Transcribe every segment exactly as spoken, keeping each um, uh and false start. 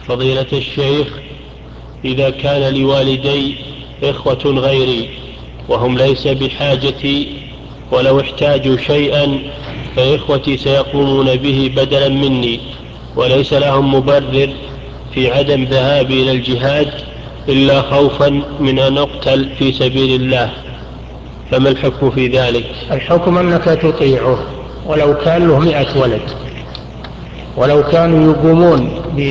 فضيلة الشيخ، إذا كان لوالدي إخوة غيري وهم ليس بحاجتي، ولو احتاجوا شيئا فإخوتي سيقومون به بدلا مني، وليس لهم مبرر في عدم ذهابي إلى الجهاد إلا خوفا من أن أقتل في سبيل الله، فما الحكم في ذلك؟ الحكم أنك تطيعه ولو كان له مئة ولد، ولو كانوا يقومون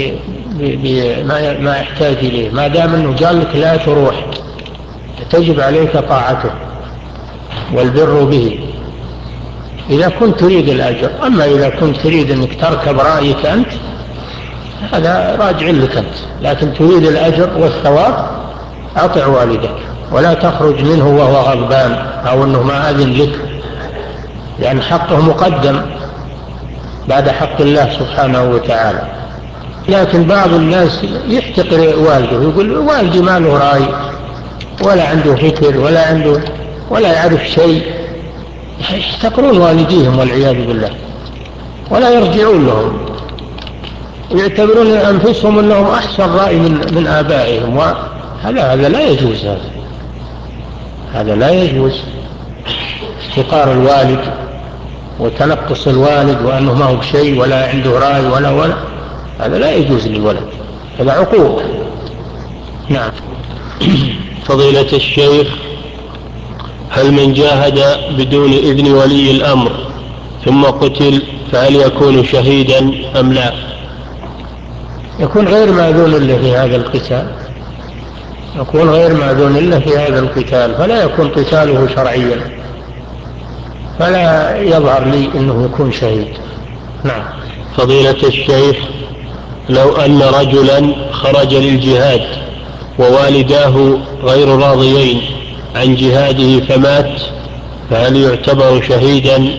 بما يحتاج إليه، ما دام أنه قال لك لا تروح تجب عليك طاعته والبر به إذا كنت تريد الأجر. أما إذا كنت تريد أنك تركب رأيك أنت هذا راجع لك أنت، لكن تريد الأجر والثواب أطع والدك ولا تخرج منه وهو غضبان أو أنه ما أذن لك، لأن حقه مقدم بعد حق الله سبحانه وتعالى. لكن بعض الناس يحتقر والده، يقول والدي ما له رأي ولا عنده فكر ولا عنده ولا يعرف شيء، يحتقرون والديهم والعياذ بالله ولا يرجعون لهم، يعتبرون أنفسهم أنهم أحسن رأي من, من آبائهم، وهذا هذا لا يجوز، هذا هذا لا يجوز. احتقار الوالد وتنقص الوالد وأنه ما هو شيء ولا عنده رأي ولا ولا هذا لا يجوز للولد، هذا عقوق. نعم. فضيلة الشيخ، هل من جاهد بدون إذن ولي الأمر ثم قتل فهل يكون شهيدا أم لا؟ يكون غير مأذون إلا في هذا القتال، يكون غير مأذون إلا في هذا القتال، فلا يكون قتاله شرعيا، فلا يظهر لي أنه يكون شهيد. نعم. فضيلة الشيخ، لو أن رجلا خرج للجهاد ووالداه غير راضيين عن جهاده فمات فهل يعتبر شهيدا؟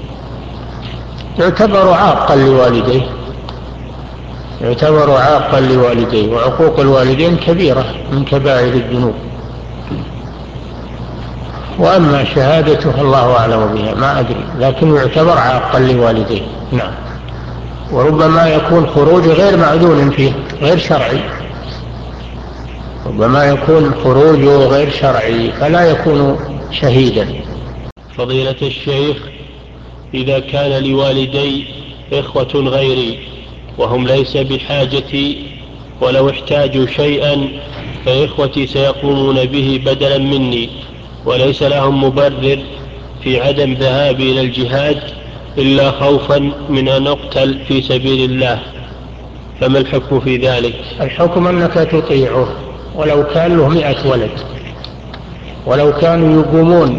يعتبر عاقا لوالديه، يعتبر عاقا لوالديه، وعقوق الوالدين كبيرة من كبائر الذنوب. وأما شهادته الله أعلم بها ما أدري، لكن يعتبر عاقا لوالديه. نعم. وربما يكون خروج غير معذون فيه، غير شرعي، ربما يكون خروجه غير شرعي فلا يكون شهيدا. فضيلة الشيخ، إذا كان لوالدي إخوة غيري وهم ليس بحاجتي، ولو احتاجوا شيئا فإخوتي سيقومون به بدلا مني، وليس لهم مبرر في عدم ذهابي إلى الجهاد إلا خوفا من أن أقتل في سبيل الله، فما الحكم في ذلك؟ الحكم أنك تطيعه ولو كان له مئة ولد، ولو كانوا يقومون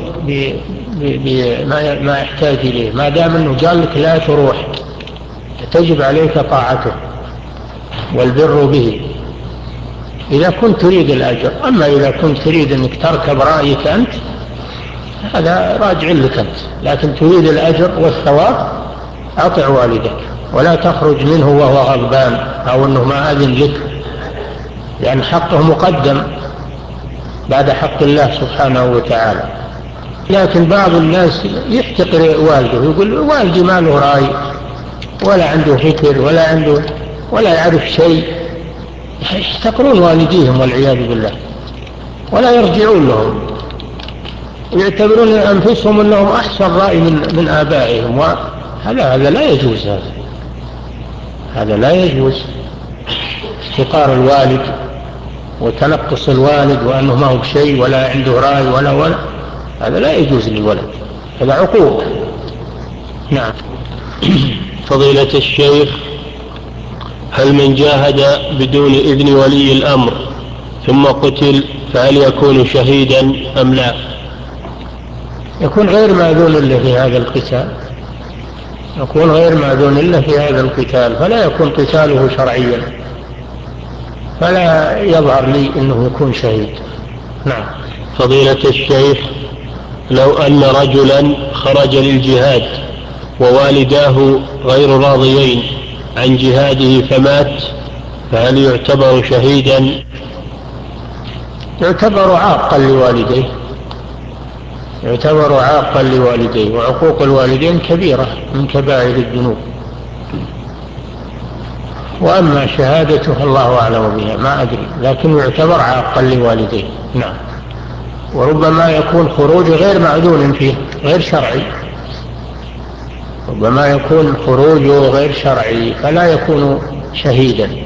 بما يحتاج إليه، ما دام أنه قال لك لا تروح تجب عليك طاعته والبر به إذا كنت تريد الأجر. أما إذا كنت تريد أنك تركب رأيك أنت هذا راجع لك أنت، لكن تريد الأجر والثواب أطع والدك ولا تخرج منه وهو غضبان أو أنه ما أذن لك، لأن حقه مقدم بعد حق الله سبحانه وتعالى. لكن بعض الناس يحتقر والده، يقول والدي ما له رأي ولا عنده فكر ولا عنده ولا يعرف شيء، يحتقرون والديهم والعياذ بالله ولا يرجعون لهم، يعتبرون أنفسهم أنهم أحسن رأي من, من آبائهم، وهذا هذا لا يجوز، هذا هذا لا يجوز. احتقار الوالد وتنقص الوالد وأنه ما هو شيء ولا عنده رأي ولا ولا هذا لا يجوز للولد، هذا عقوق. نعم. فضيلة الشيخ، هل من جاهد بدون إذن ولي الأمر ثم قتل فهل يكون شهيدا أم لا؟ يكون غير مأذون إلا في هذا القتال، يكون غير مأذون إلا في هذا القتال، فلا يكون قتاله شرعيا، فلا يظهر لي أنه يكون شهيد. نعم. فضيلة الشيخ، لو أن رجلا خرج للجهاد ووالداه غير راضيين عن جهاده فمات فهل يعتبر شهيدا؟ يعتبر عاقا لوالديه، يعتبر عاقا لوالديه، وعقوق الوالدين كبيرة من كبائر الذنوب. وأما شهادته الله أعلم بها ما أدري، لكن يعتبر عاقا لوالديه. نعم. وربما يكون خروج غير معدول فيه، غير شرعي، ربما يكون خروجه غير شرعي فلا يكون شهيدا.